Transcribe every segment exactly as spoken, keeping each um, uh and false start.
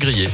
Grillet.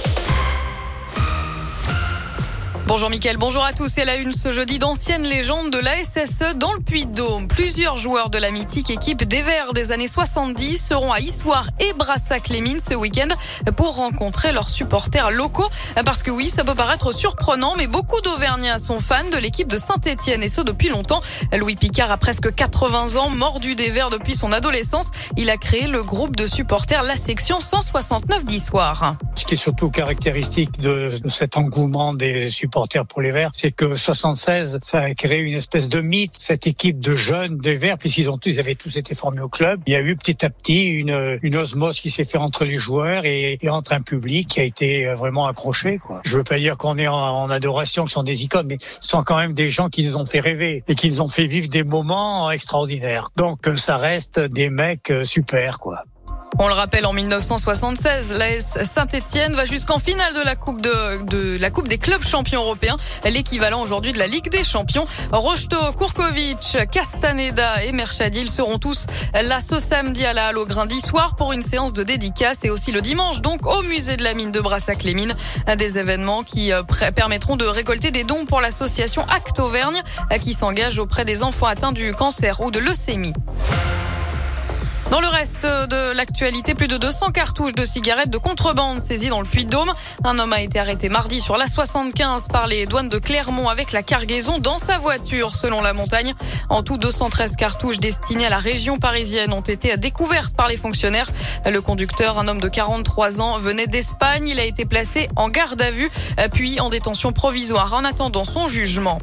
Bonjour Mickaël, bonjour à tous. Et à la une ce jeudi, d'anciennes légendes de l'A S S E dans le Puy-de-Dôme. Plusieurs joueurs de la mythique équipe des Verts des années soixante-dix seront à Issoire et Brassac-les-Mines ce week-end pour rencontrer leurs supporters locaux. Parce que oui, ça peut paraître surprenant, mais beaucoup d'Auvergnats sont fans de l'équipe de Saint-Étienne et ce depuis longtemps. Louis Picard a presque quatre-vingts ans, mordu des Verts depuis son adolescence. Il a créé le groupe de supporters La Section cent soixante-neuf d'Issoire. Ce qui est surtout caractéristique de cet engouement des supporters pour les Verts, c'est que soixante-seize, ça a créé une espèce de mythe, cette équipe de jeunes des Verts, puisqu'ils ont tous, ils avaient tous été formés au club. Il y a eu petit à petit une, une osmose qui s'est faite entre les joueurs et, et entre un public qui a été vraiment accroché, quoi. Je veux pas dire qu'on est en, en adoration, que ce sont des icônes, mais ce sont quand même des gens qui nous ont fait rêver et qui nous ont fait vivre des moments extraordinaires. Donc ça reste des mecs super, quoi. On le rappelle, en dix-neuf cent soixante-seize, l'A S Saint-Étienne va jusqu'en finale de la Coupe de, de la Coupe des clubs champions européens, l'équivalent aujourd'hui de la Ligue des champions. Rocheteau, Kurkovic, Castaneda et Merchadil seront tous là ce samedi à la Halle au Grain d'Issoire pour une séance de dédicace et aussi le dimanche donc au musée de la mine de Brassac-les-Mines. Des événements qui permettront de récolter des dons pour l'association Acte Auvergne qui s'engage auprès des enfants atteints du cancer ou de leucémie. Dans le reste de l'actualité, plus de deux cents cartouches de cigarettes de contrebande saisies dans le Puy-de-Dôme. Un homme a été arrêté mardi sur l'A soixante-quinze par les douanes de Clermont avec la cargaison dans sa voiture, selon la montagne. En tout, deux cent treize cartouches destinées à la région parisienne ont été découvertes par les fonctionnaires. Le conducteur, un homme de quarante-trois ans, venait d'Espagne. Il a été placé en garde à vue, puis en détention provisoire en attendant son jugement.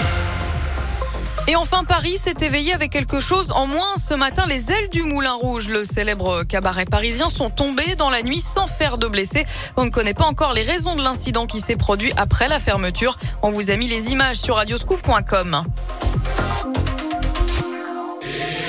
Et enfin, Paris s'est éveillé avec quelque chose en moins. Ce matin, les ailes du Moulin Rouge, le célèbre cabaret parisien, sont tombées dans la nuit sans faire de blessés. On ne connaît pas encore les raisons de l'incident qui s'est produit après la fermeture. On vous a mis les images sur radioscoop point com.